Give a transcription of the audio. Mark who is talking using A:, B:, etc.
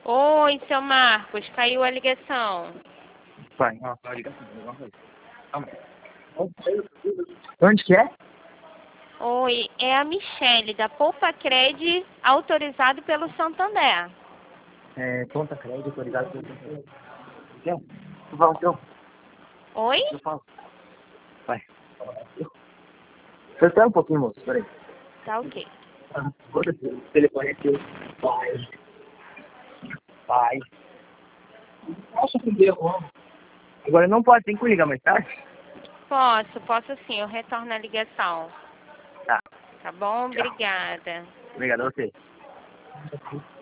A: Oi, seu Marcos, caiu a ligação.
B: Vai, ó, a ligação, alguma coisa. Calma aí. Onde que é?
A: Oi, é a Michele, da Poupa Cred, autorizado pelo Santander.
B: Conta crédito, autorizado pelo Santander. Então, tu fala então.
A: Oi?
B: Eu falo. Vai. Você espera um pouquinho, moço, peraí.
A: Tá ok.
B: Foda-se, o telefone aqui. Pai. Pai. Nossa, que deu, agora não pode, tem que ligar mais tarde?
A: Posso sim, eu retorno a ligação.
B: Tá.
A: Tá bom?
B: Tchau.
A: Obrigada.
B: Obrigado a você.